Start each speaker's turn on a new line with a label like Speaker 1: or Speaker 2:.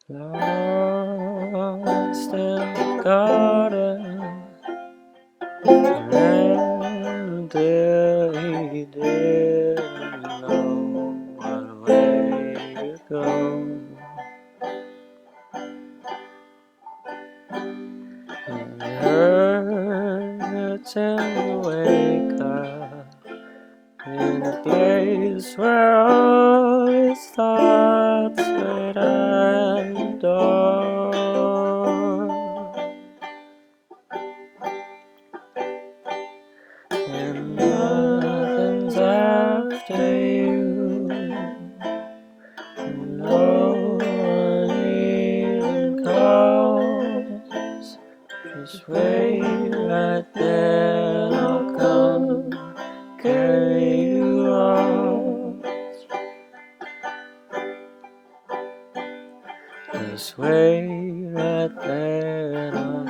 Speaker 1: Lost in the garden, and there he didn't know what way to go. And he hurts and wake up in a place where all his thoughts wait at the door. And nothing's after you, and no one even calls. Just wait right there, and I'll come carry you off. Just wait right there, and I'll